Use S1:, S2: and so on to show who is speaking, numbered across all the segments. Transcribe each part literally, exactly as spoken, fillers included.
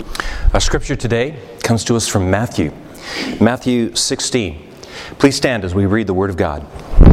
S1: Our scripture today comes to us from Matthew, Matthew sixteen. Please stand as we read the Word of God.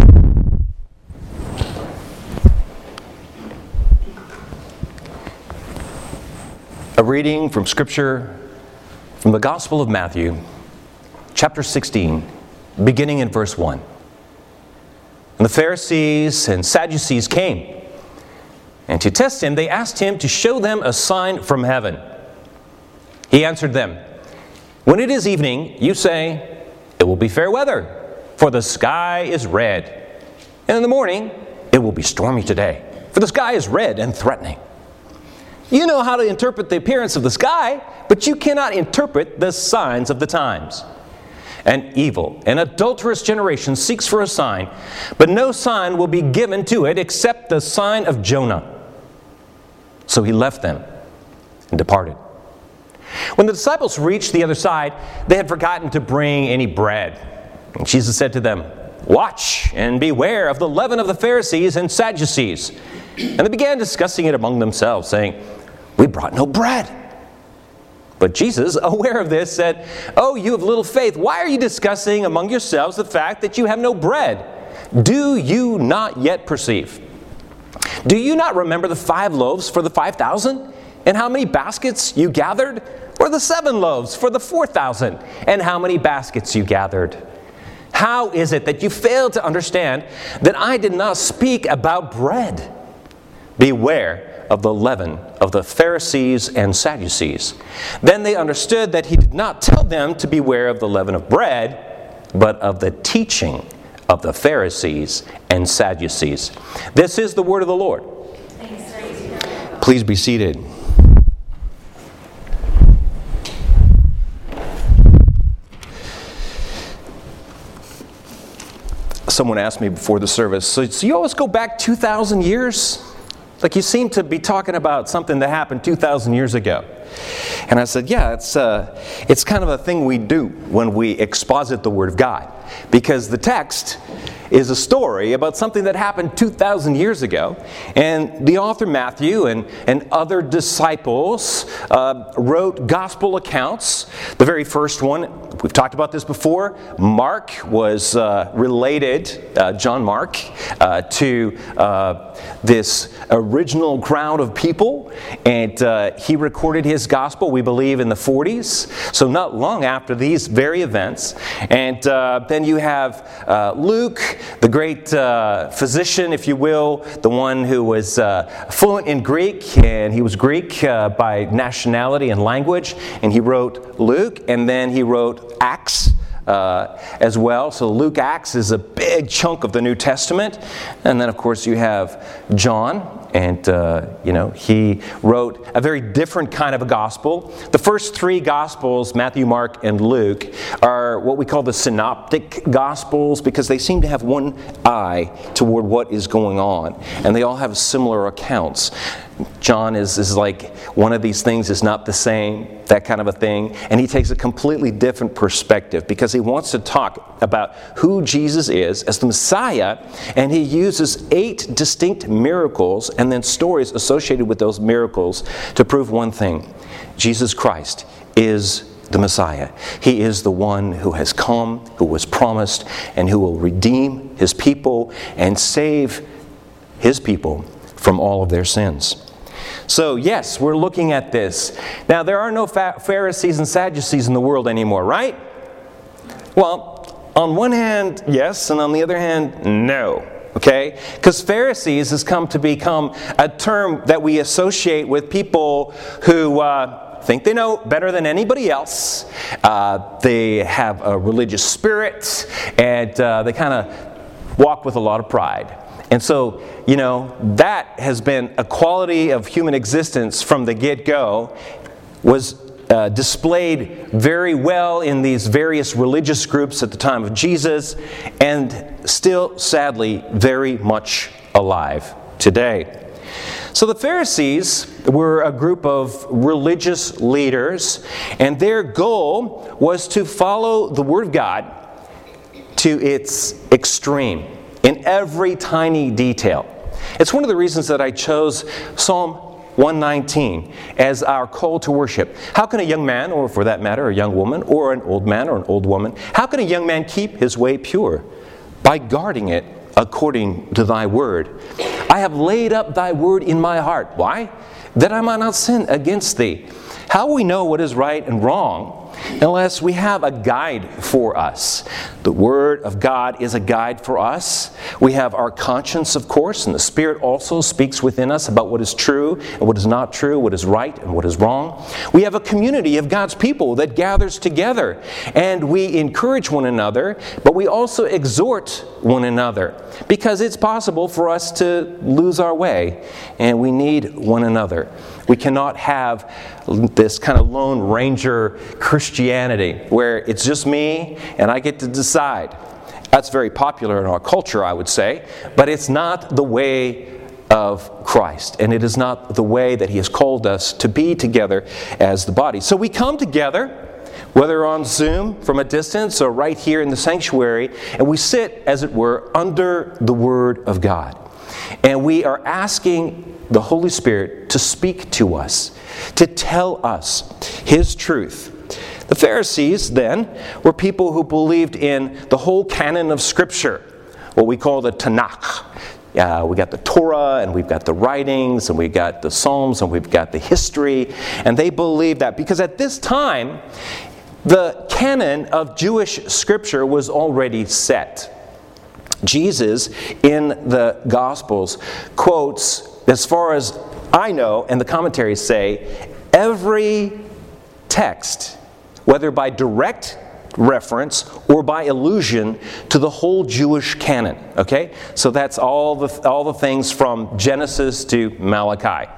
S1: A reading from Scripture from the Gospel of Matthew, chapter sixteen, beginning in verse one. And the Pharisees and Sadducees came, and to test him, they asked him to show them a sign from heaven. He answered them, "When it is evening, you say, 'It will be fair weather, for the sky is red.' And in the morning, 'It will be stormy today, for the sky is red and threatening.' You know how to interpret the appearance of the sky, but you cannot interpret the signs of the times. An evil and adulterous generation seeks for a sign, but no sign will be given to it except the sign of Jonah." So he left them and departed. When the disciples reached the other side, they had forgotten to bring any bread. And Jesus said to them, "Watch and beware of the leaven of the Pharisees and Sadducees." And they began discussing it among themselves, saying, "We brought no bread." But Jesus, aware of this, said, "Oh, you of little faith, why are you discussing among yourselves the fact that you have no bread? Do you not yet perceive? Do you not remember the five loaves for the five thousand? And how many baskets you gathered? Or the seven loaves for the four thousand? And how many baskets you gathered? How is it that you fail to understand that I did not speak about bread? Beware of the leaven of the Pharisees and Sadducees." Then they understood that he did not tell them to beware of the leaven of bread, but of the teaching of the Pharisees and Sadducees. This is the word of the Lord. Please be seated. Someone asked me before the service, so, so you always go back two thousand years? Like you seem to be talking about something that happened two thousand years ago. And I said, yeah, it's uh, it's kind of a thing we do when we exposit the Word of God. Because the text is a story about something that happened two thousand years ago. And the author Matthew and, and other disciples uh, wrote gospel accounts. The very first one, we've talked about this before, Mark was uh, related, uh, John Mark, uh, to uh, this original crowd of people. And uh, he recorded his gospel, we believe, in the forties. So not long after these very events. And uh, then you have uh, Luke, the great uh, physician, if you will, the one who was uh, fluent in Greek, and he was Greek uh, by nationality and language, and he wrote Luke, and then he wrote Acts uh, as well. So Luke Acts is a big chunk of the New Testament, and then of course you have John. And, uh, you know, he wrote a very different kind of a gospel. The first three gospels, Matthew, Mark, and Luke, are what we call the synoptic gospels because they seem to have one eye toward what is going on. And they all have similar accounts. John is, is like one of these things is not the same, that kind of a thing. And he takes a completely different perspective because he wants to talk about who Jesus is as the Messiah. And he uses eight distinct miracles and then stories associated with those miracles to prove one thing. Jesus Christ is the Messiah. He is the one who has come, who was promised, and who will redeem his people and save his people from all of their sins. So yes, we're looking at this. Now, there are no Pharisees and Sadducees in the world anymore, right? Well, on one hand, yes, and on the other hand, no. Okay? Because Pharisees has come to become a term that we associate with people who uh, think they know better than anybody else. Uh, they have a religious spirit, and uh, they kind of walk with a lot of pride. And so, you know, that has been a quality of human existence from the get-go, was uh, displayed very well in these various religious groups at the time of Jesus, and still, sadly, very much alive today. So the Pharisees were a group of religious leaders, and their goal was to follow the Word of God to its extreme, in every tiny detail. It's one of the reasons that I chose Psalm one nineteen as our call to worship. How can a young man, or for that matter, a young woman, or an old man or an old woman, how can a young man keep his way pure? By guarding it according to thy word. I have laid up thy word in my heart. Why? That I might not sin against thee. How will we know what is right and wrong unless we have a guide for us? The Word of God is a guide for us. We have our conscience, of course, and the Spirit also speaks within us about what is true and what is not true, what is right and what is wrong. We have a community of God's people that gathers together, and we encourage one another, but we also exhort one another, because it's possible for us to lose our way, and we need one another. We cannot have this kind of Lone Ranger Christianity where it's just me and I get to decide. That's very popular in our culture, I would say, but it's not the way of Christ, and it is not the way that He has called us to be together as the body. So we come together, whether on Zoom from a distance or right here in the sanctuary, and we sit, as it were, under the Word of God. And we are asking the Holy Spirit to speak to us, to tell us His truth. The Pharisees, then, were people who believed in the whole canon of Scripture, what we call the Tanakh. Uh, we got the Torah, and we've got the writings, and we've got the Psalms, and we've got the history. And they believed that because at this time, the canon of Jewish Scripture was already set. Jesus, in the Gospels, quotes, as far as I know, and the commentaries say, every text, whether by direct reference or by allusion to the whole Jewish canon. Okay? So that's all the all the things from Genesis to Malachi.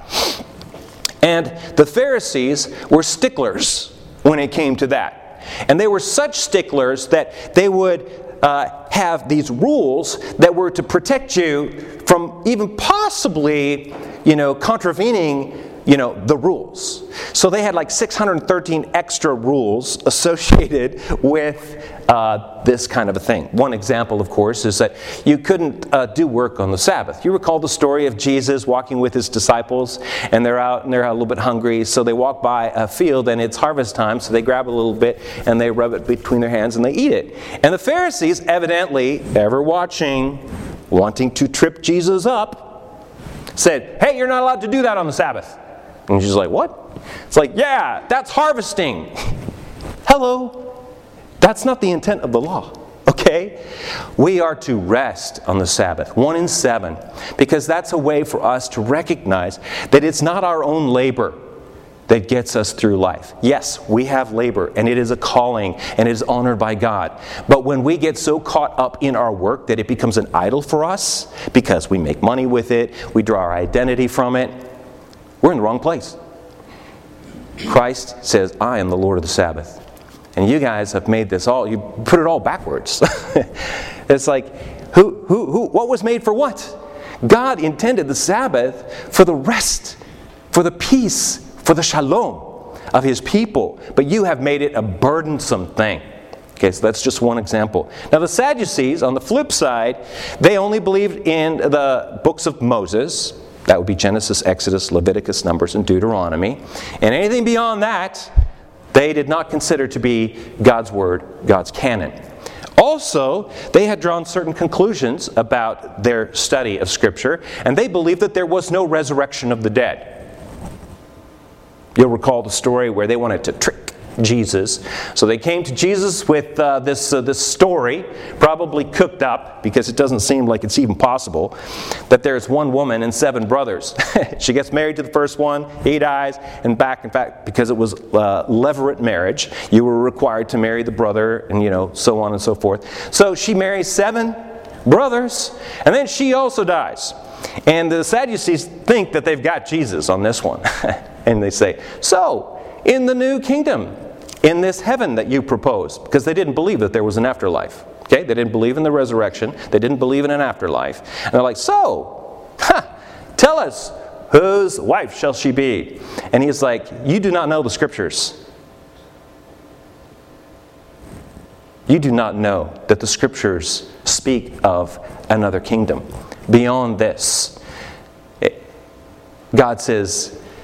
S1: And the Pharisees were sticklers when it came to that. And they were such sticklers that they would uh, have these rules that were to protect you from even possibly, you know, contravening, you know, the rules. So they had like six hundred thirteen extra rules associated with uh, this kind of a thing. One example, of course, is that you couldn't uh, do work on the Sabbath. You recall the story of Jesus walking with His disciples, and they're out and they're a little bit hungry, so they walk by a field and it's harvest time, so they grab a little bit and they rub it between their hands and they eat it. And the Pharisees, evidently, ever watching, wanting to trip Jesus up, said, "Hey, you're not allowed to do that on the Sabbath." And she's like, "What?" It's like, "Yeah, that's harvesting." Hello. That's not the intent of the law. Okay? We are to rest on the Sabbath, one in seven, because that's a way for us to recognize that it's not our own labor that gets us through life. Yes, we have labor, and it is a calling, and it is honored by God. But when we get so caught up in our work that it becomes an idol for us, because we make money with it, we draw our identity from it, we're in the wrong place. Christ says, "I am the Lord of the Sabbath." And you guys have made this all, you put it all backwards. It's like, who, who, who, what was made for what? God intended the Sabbath for the rest, for the peace, for the shalom of His people. But you have made it a burdensome thing. Okay, so that's just one example. Now the Sadducees, on the flip side, they only believed in the books of Moses. That would be Genesis, Exodus, Leviticus, Numbers, and Deuteronomy. And anything beyond that, they did not consider to be God's Word, God's canon. Also, they had drawn certain conclusions about their study of Scripture, and they believed that there was no resurrection of the dead. You'll recall the story where they wanted to trick Jesus. So they came to Jesus with uh, this uh, this story, probably cooked up, because it doesn't seem like it's even possible, that there's one woman and seven brothers. She gets married to the first one, he dies, and back, in fact, because it was uh, levirate marriage, you were required to marry the brother, and you know, so on and so forth. So she marries seven brothers, and then she also dies. And the Sadducees think that they've got Jesus on this one. And they say, "So, in the new kingdom, in this heaven that you propose," because they didn't believe that there was an afterlife. Okay, they didn't believe in the resurrection. They didn't believe in an afterlife. And they're like, "So, huh, tell us, whose wife shall she be?" And he's like, "You do not know the Scriptures. You do not know that the Scriptures speak of another kingdom. Beyond this, God says,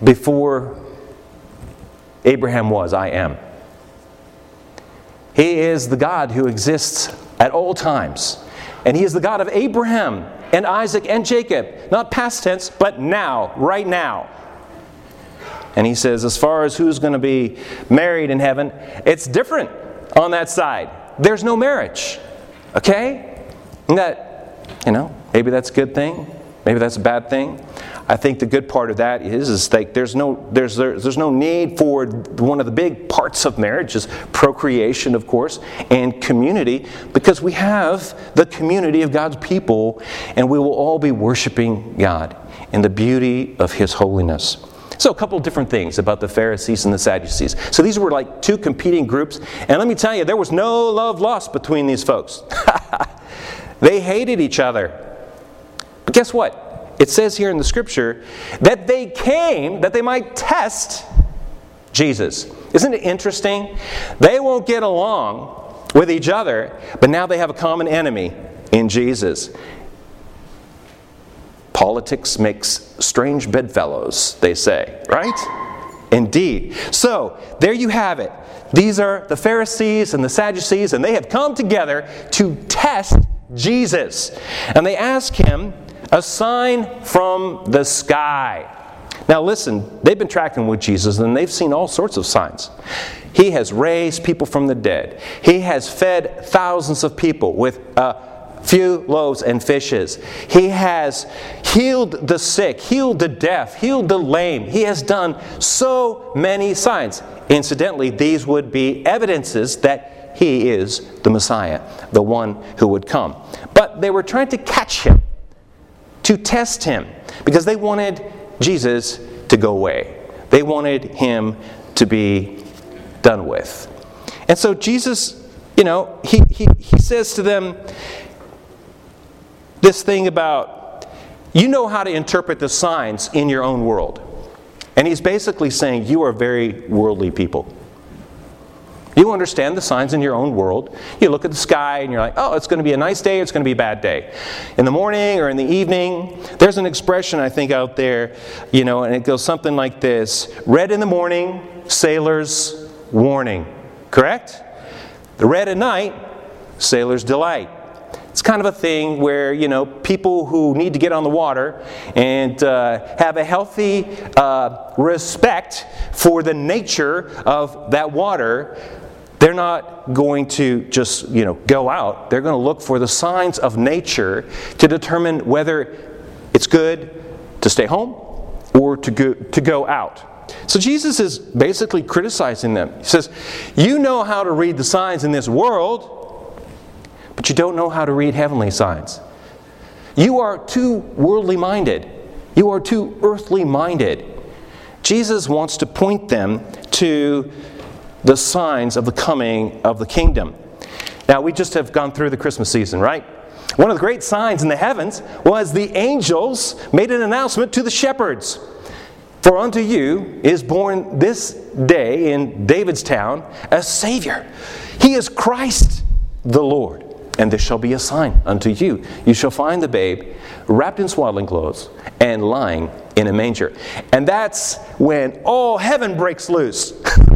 S1: before Abraham was, I am. He is the God who exists at all times. And He is the God of Abraham and Isaac and Jacob. Not past tense, but now, right now. And He says, as far as who's going to be married in heaven, it's different on that side. There's no marriage. Okay? And that, you know, maybe that's a good thing. Maybe that's a bad thing. I think the good part of that is, is like there's no there's there's, there's no need for one of the big parts of marriage is procreation, of course, and community, because we have the community of God's people, and we will all be worshiping God in the beauty of His holiness. So a couple of different things about the Pharisees and the Sadducees. So these were like two competing groups, and let me tell you, there was no love lost between these folks. They hated each other. But guess what? It says here in the Scripture that they came that they might test Jesus. Isn't it interesting? They won't get along with each other, but now they have a common enemy in Jesus. Politics makes strange bedfellows, they say, right? Indeed. So, there you have it. These are the Pharisees and the Sadducees, and they have come together to test Jesus. And they ask Him a sign from the sky. Now listen, they've been tracking with Jesus and they've seen all sorts of signs. He has raised people from the dead. He has fed thousands of people with a few loaves and fishes. He has healed the sick, healed the deaf, healed the lame. He has done so many signs. Incidentally, these would be evidences that He is the Messiah, the one who would come. But they were trying to catch Him, to test Him, because they wanted Jesus to go away. They wanted Him to be done with. And so Jesus, you know, he, he, he says to them this thing about, you know how to interpret the signs in your own world. And He's basically saying, you are very worldly people. You understand the signs in your own world. You look at the sky and you're like, oh, it's going to be a nice day, it's going to be a bad day. In the morning or in the evening, there's an expression I think out there, you know, and it goes something like this. Red in the morning, sailor's warning. Correct? The red at night, sailor's delight. It's kind of a thing where, you know, people who need to get on the water and uh, have a healthy uh, respect for the nature of that water, they're not going to just, you know, go out. They're going to look for the signs of nature to determine whether it's good to stay home or to go, to go out. So Jesus is basically criticizing them. He says, you know how to read the signs in this world, but you don't know how to read heavenly signs. You are too worldly minded. You are too earthly minded. Jesus wants to point them to the signs of the coming of the kingdom. Now, we just have gone through the Christmas season, right? One of the great signs in the heavens was the angels made an announcement to the shepherds. For unto you is born this day in David's town a Savior. He is Christ the Lord. And this shall be a sign unto you. You shall find the babe wrapped in swaddling clothes and lying in a manger. And that's when all heaven breaks loose.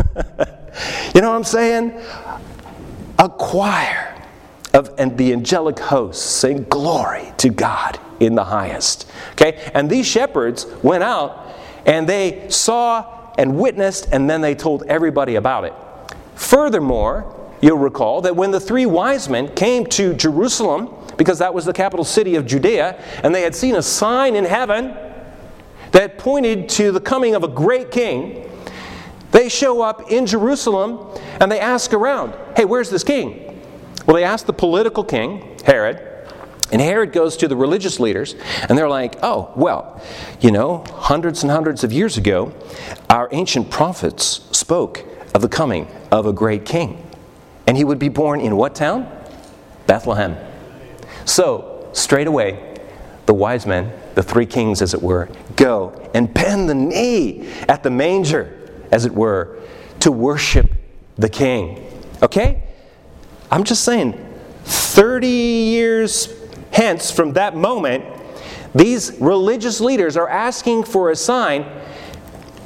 S1: You know what I'm saying? A choir of and the angelic hosts sing glory to God in the highest. Okay? And these shepherds went out and they saw and witnessed, and then they told everybody about it. Furthermore, you'll recall that when the three wise men came to Jerusalem, because that was the capital city of Judea, and they had seen a sign in heaven that pointed to the coming of a great king, they show up in Jerusalem and they ask around, hey, where's this king? Well, they ask the political king, Herod, and Herod goes to the religious leaders, and they're like, oh, well, you know, hundreds and hundreds of years ago, our ancient prophets spoke of the coming of a great king. And he would be born in what town? Bethlehem. So, straight away, the wise men, the three kings as it were, go and bend the knee at the manger, as it were, to worship the king. Okay? I'm just saying, thirty years hence from that moment, these religious leaders are asking for a sign.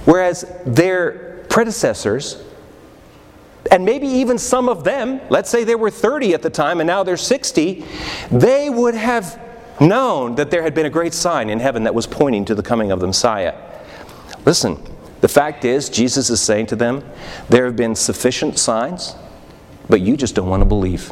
S1: Whereas their predecessors, and maybe even some of them, let's say they were thirty at the time and now they're sixty, they would have known that there had been a great sign in heaven that was pointing to the coming of the Messiah. Listen, the fact is, Jesus is saying to them, there have been sufficient signs, but you just don't want to believe.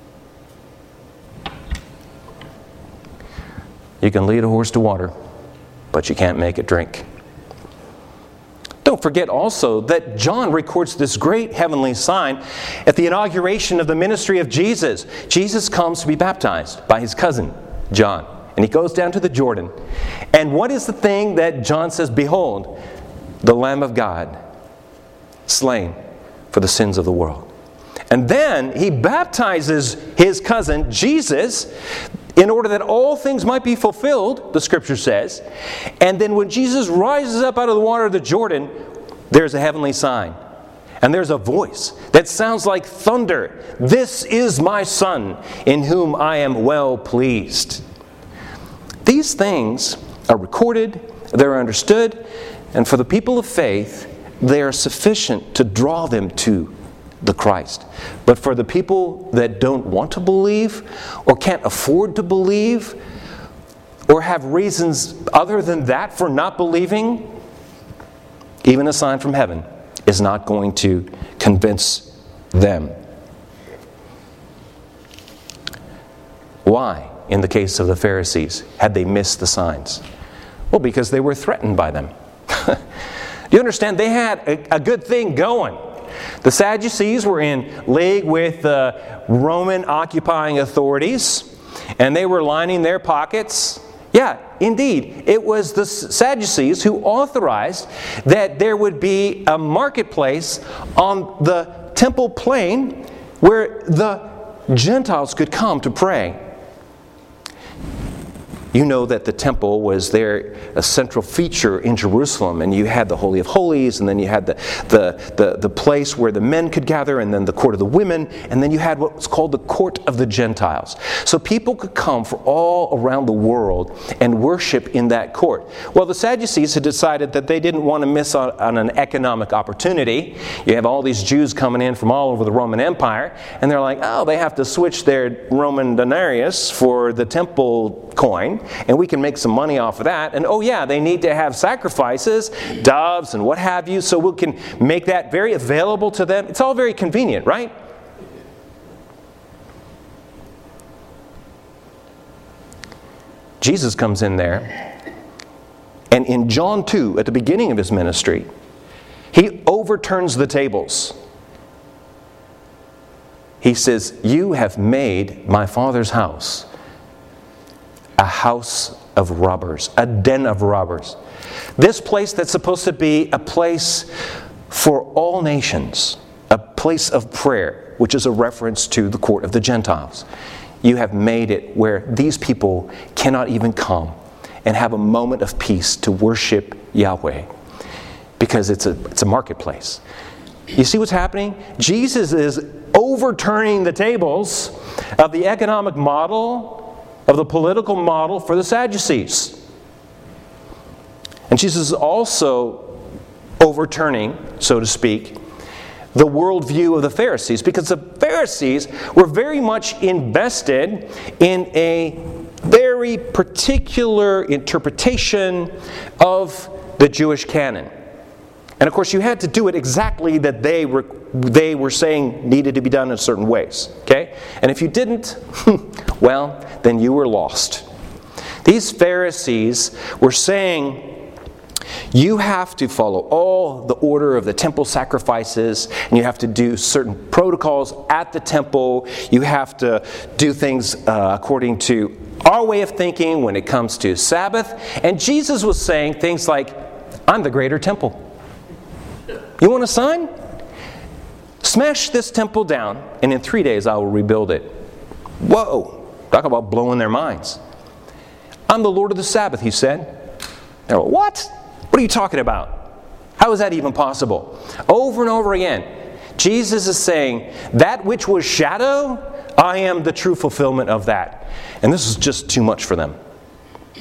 S1: You can lead a horse to water, but you can't make it drink. Don't forget also that John records this great heavenly sign at the inauguration of the ministry of Jesus. Jesus comes to be baptized by his cousin, John. And he goes down to the Jordan. And what is the thing that John says? Behold, the Lamb of God, slain for the sins of the world. And then he baptizes his cousin, Jesus, in order that all things might be fulfilled, the Scripture says. And then when Jesus rises up out of the water of the Jordan, there's a heavenly sign. And there's a voice that sounds like thunder. This is my Son, in whom I am well pleased. These things are recorded, they're understood, and for the people of faith, they are sufficient to draw them to the Christ. But for the people that don't want to believe, or can't afford to believe, or have reasons other than that for not believing, even a sign from heaven is not going to convince them. Why, in the case of the Pharisees, had they missed the signs? Well, because they were threatened by them. Do you understand? They had a, a good thing going. The Sadducees were in league with the Roman occupying authorities, and they were lining their pockets. Yeah, indeed, it was the Sadducees who authorized that there would be a marketplace on the temple plain where the Gentiles could come to pray. You know that the temple was there, a central feature in Jerusalem, and you had the Holy of Holies, and then you had the, the, the, the place where the men could gather, and then the court of the women, and then you had what was called the court of the Gentiles. So people could come from all around the world and worship in that court. Well, the Sadducees had decided that they didn't want to miss on, on an economic opportunity. You have all these Jews coming in from all over the Roman Empire, and they're like, oh, they have to switch their Roman denarius for the temple coin, and we can make some money off of that. And oh yeah, they need to have sacrifices, doves and what have you, so we can make that very available to them. It's all very convenient, right? Jesus comes in there, and in John two, at the beginning of his ministry, he overturns the tables. He says, you have made my Father's house a house of robbers, a den of robbers. This place that's supposed to be a place for all nations, a place of prayer, which is a reference to the court of the Gentiles. You have made it where these people cannot even come and have a moment of peace to worship Yahweh, because it's a, it's a marketplace. You see what's happening? Jesus is overturning the tables of the economic model, of the political model for the Sadducees. And Jesus is also overturning, so to speak, the worldview of the Pharisees, because the Pharisees were very much invested in a very particular interpretation of the Jewish canon. And of course, you had to do it exactly that they were, they were saying needed to be done in certain ways. Okay? And if you didn't, well, then you were lost. These Pharisees were saying, you have to follow all the order of the temple sacrifices, and you have to do certain protocols at the temple. You have to do things uh, according to our way of thinking when it comes to Sabbath. And Jesus was saying things like, I'm the greater temple. You want a sign? Smash this temple down, and in three days I will rebuild it. Whoa! Talk about blowing their minds. I'm the Lord of the Sabbath, he said. They're like, what? What are you talking about? How is that even possible? Over and over again, Jesus is saying, that which was shadow, I am the true fulfillment of that. And this is just too much for them.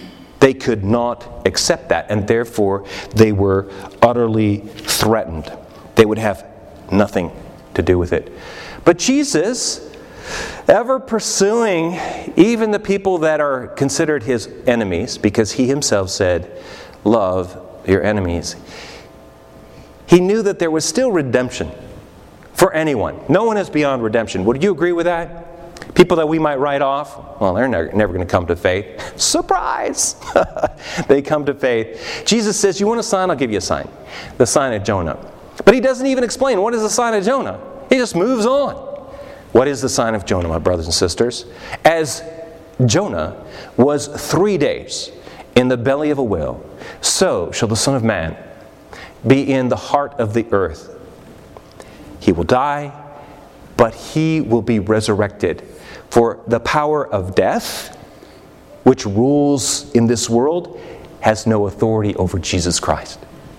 S1: They could not accept that, and therefore they were utterly threatened. They would have nothing to do with it. But Jesus, ever pursuing even the people that are considered his enemies, because he himself said, love your enemies. He knew that there was still redemption for anyone. No one is beyond redemption. Would you agree with that? People that we might write off, well, they're never, never going to come to faith. Surprise! They come to faith. Jesus says, you want a sign? I'll give you a sign. The sign of Jonah. But he doesn't even explain what is the sign of Jonah. He just moves on. What is the sign of Jonah, my brothers and sisters? As Jonah was three days in the belly of a whale, so shall the Son of Man be in the heart of the earth. He will die, but he will be resurrected. For the power of death, which rules in this world, has no authority over Jesus Christ.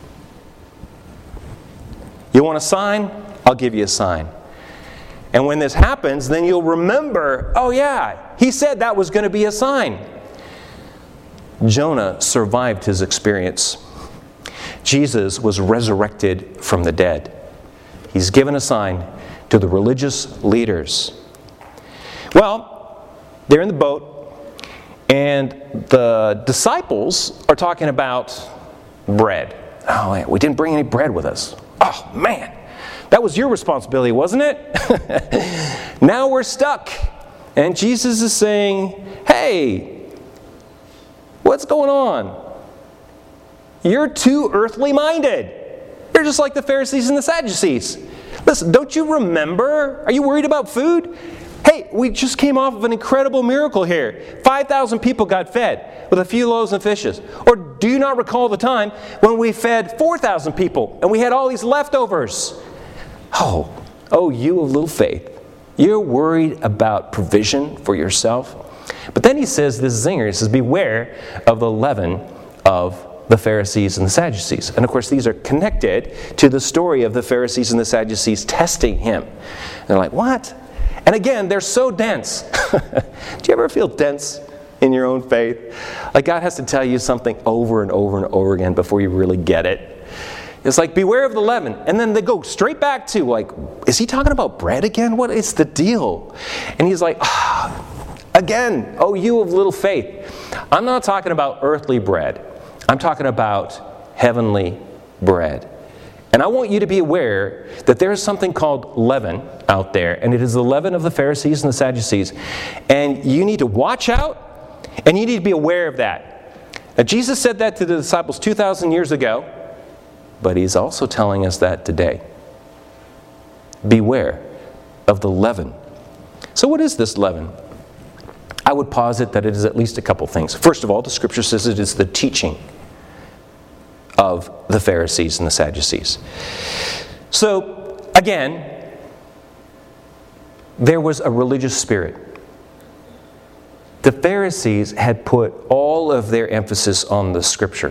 S1: You want a sign? I'll give you a sign. And when this happens, then you'll remember, oh yeah, he said that was going to be a sign. Jonah survived his experience. Jesus was resurrected from the dead. He's given a sign to the religious leaders. Well, they're in the boat, and the disciples are talking about bread. Oh, man, we didn't bring any bread with us. Oh, man, that was your responsibility, wasn't it? Now we're stuck. And Jesus is saying, hey, what's going on? You're too earthly minded. You're just like the Pharisees and the Sadducees. Listen, don't you remember? Are you worried about food? Hey, we just came off of an incredible miracle here. five thousand people got fed with a few loaves and fishes. Or do you not recall the time when we fed four thousand people and we had all these leftovers? Oh, oh, you of little faith. You're worried about provision for yourself? But then he says this zinger. He says, beware of the leaven of the Pharisees and the Sadducees. And of course, these are connected to the story of the Pharisees and the Sadducees testing him. And they're like, what? And again, they're so dense. Do you ever feel dense in your own faith? Like God has to tell you something over and over and over again before you really get it. It's like, beware of the leaven. And then they go straight back to, like, is he talking about bread again? What is the deal? And he's like, ah, again, oh, you of little faith. I'm not talking about earthly bread. I'm talking about heavenly bread. And I want you to be aware that there is something called leaven out there, and it is the leaven of the Pharisees and the Sadducees. And you need to watch out, and you need to be aware of that. Now, Jesus said that to the disciples two thousand years ago, but he's also telling us that today. Beware of the leaven. So what is this leaven? I would posit that it is at least a couple things. First of all, the Scripture says it is the teaching of the Pharisees and the Sadducees. So, again, there was a religious spirit. The Pharisees had put all of their emphasis on the Scripture.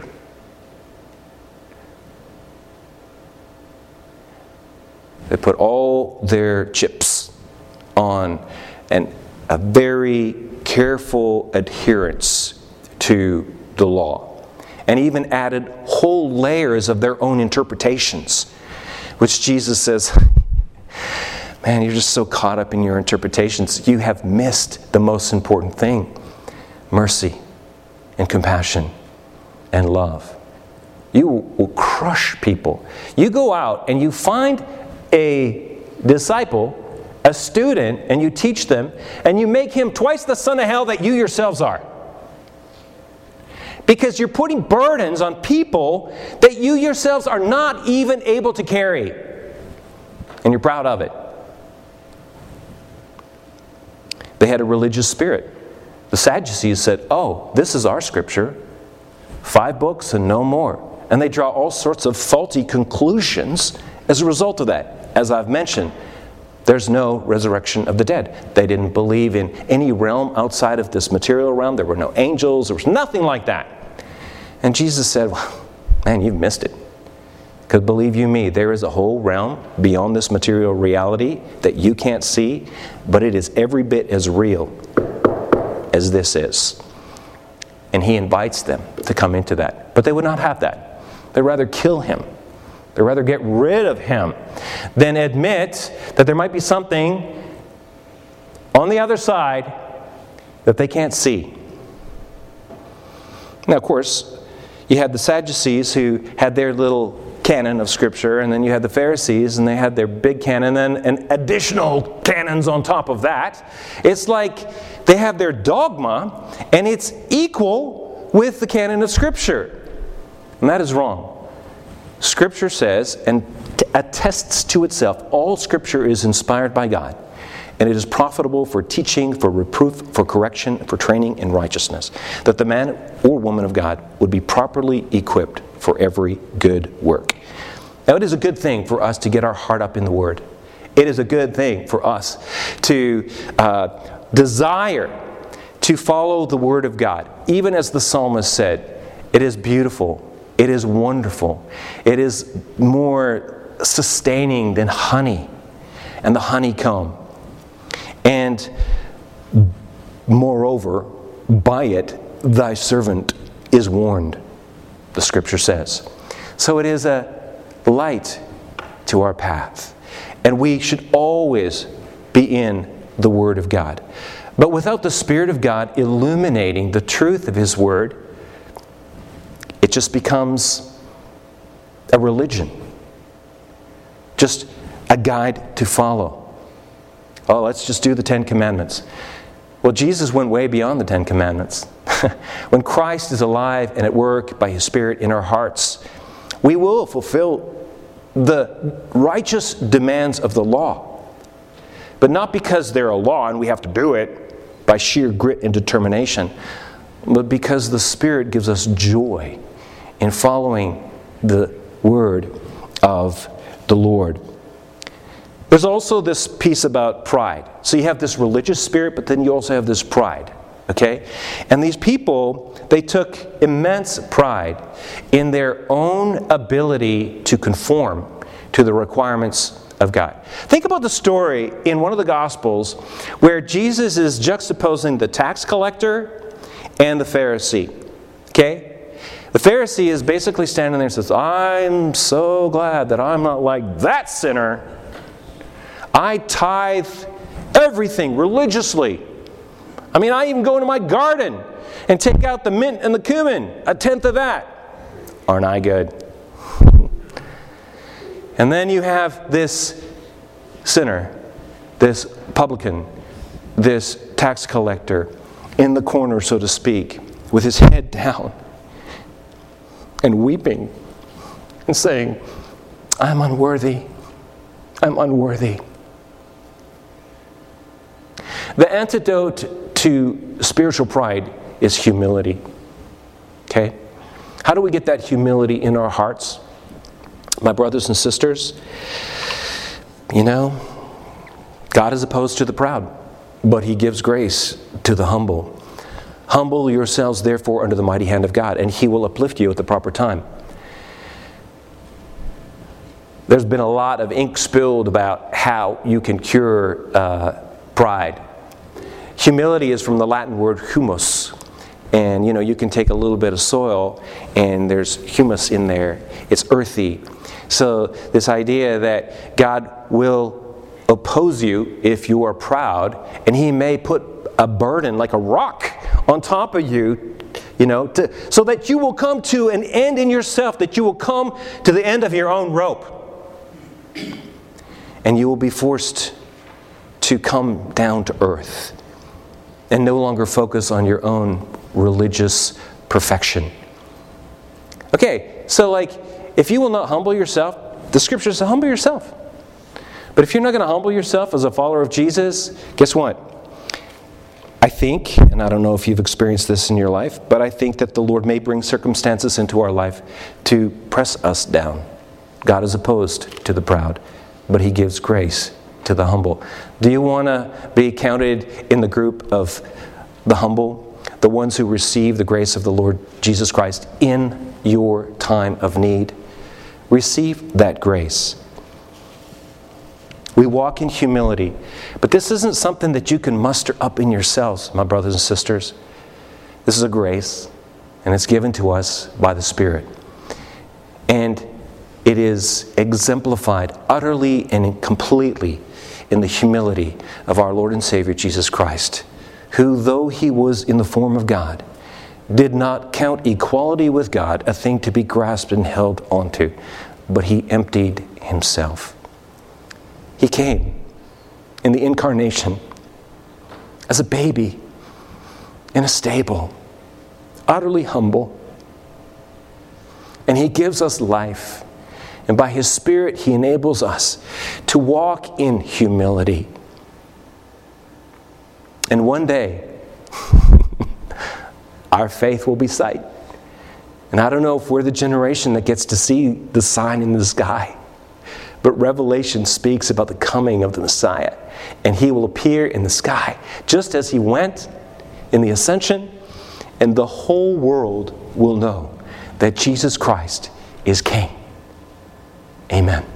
S1: They put all their chips on an, a very careful adherence to the law. And even added whole layers of their own interpretations, which Jesus says, man, you're just so caught up in your interpretations, you have missed the most important thing: mercy and compassion and love. You will crush people. You go out and you find a disciple, a student, and you teach them, and you make him twice the son of hell that you yourselves are. Because you're putting burdens on people that you yourselves are not even able to carry. And you're proud of it. They had a religious spirit. The Sadducees said, oh, this is our scripture. Five books and no more. And they draw all sorts of faulty conclusions as a result of that. As I've mentioned, there's no resurrection of the dead. They didn't believe in any realm outside of this material realm. There were no angels. There was nothing like that. And Jesus said, well, man, you've missed it. Because believe you me, there is a whole realm beyond this material reality that you can't see, but it is every bit as real as this is. And he invites them to come into that. But they would not have that. They'd rather kill him. They'd rather get rid of him than admit that there might be something on the other side that they can't see. Now, of course, you had the Sadducees who had their little canon of Scripture, and then you had the Pharisees, and they had their big canon, and then additional canons on top of that. It's like they have their dogma, and it's equal with the canon of Scripture. And that is wrong. Scripture says, and attests to itself, all Scripture is inspired by God, and it is profitable for teaching, for reproof, for correction, for training in righteousness, that the man or woman of God would be properly equipped for every good work. Now, it is a good thing for us to get our heart up in the Word. It is a good thing for us to uh, desire to follow the Word of God. Even as the psalmist said, it is beautiful, it is wonderful, it is more sustaining than honey and the honeycomb. And moreover, by it thy servant is warned, the Scripture says. So it is a light to our path. And we should always be in the Word of God. But without the Spirit of God illuminating the truth of His Word, it just becomes a religion. Just a guide to follow. Oh, let's just do the Ten Commandments. Well, Jesus went way beyond the Ten Commandments. When Christ is alive and at work by His Spirit in our hearts, we will fulfill the righteous demands of the law. But not because they're a law and we have to do it by sheer grit and determination, but because the Spirit gives us joy in following the word of the Lord. There's also this piece about pride. So you have this religious spirit, but then you also have this pride. Okay? And these people, they took immense pride in their own ability to conform to the requirements of God. Think about the story in one of the Gospels where Jesus is juxtaposing the tax collector and the Pharisee. Okay? The Pharisee is basically standing there and says, I'm so glad that I'm not like that sinner. I tithe everything religiously. I mean, I even go into my garden and take out the mint and the cumin, a tenth of that. Aren't I good? And then you have this sinner, this publican, this tax collector in the corner, so to speak, with his head down and weeping and saying, I'm unworthy. I'm unworthy. The antidote to spiritual pride is humility. Okay? How do we get that humility in our hearts? My brothers and sisters, you know, God is opposed to the proud, but He gives grace to the humble. Humble yourselves, therefore, under the mighty hand of God, and He will uplift you at the proper time. There's been a lot of ink spilled about how you can cure uh, pride. Humility is from the Latin word humus. And, you know, you can take a little bit of soil and there's humus in there. It's earthy. So this idea that God will oppose you if you are proud, and He may put a burden like a rock on top of you, you know, to, so that you will come to an end in yourself, that you will come to the end of your own rope. And you will be forced to come down to earth and no longer focus on your own religious perfection. Okay, so like, if you will not humble yourself, the Scripture says humble yourself. But if you're not going to humble yourself as a follower of Jesus, guess what? I think, and I don't know if you've experienced this in your life, but I think that the Lord may bring circumstances into our life to press us down. God is opposed to the proud, but He gives grace to the humble. Do you want to be counted in the group of the humble, the ones who receive the grace of the Lord Jesus Christ in your time of need? Receive that grace. We walk in humility, but this isn't something that you can muster up in yourselves, my brothers and sisters. This is a grace. and it's given to us by the Spirit. And it is exemplified utterly and completely in the humility of our Lord and Savior Jesus Christ, who, though he was in the form of God, did not count equality with God a thing to be grasped and held onto, but he emptied himself. He came in the incarnation as a baby in a stable, utterly humble. And he gives us life. And by his Spirit, he enables us to walk in humility. And one day, our faith will be sight. And I don't know if we're the generation that gets to see the sign in the sky. But Revelation speaks about the coming of the Messiah. And he will appear in the sky, just as he went in the ascension. And the whole world will know that Jesus Christ is King. Amen.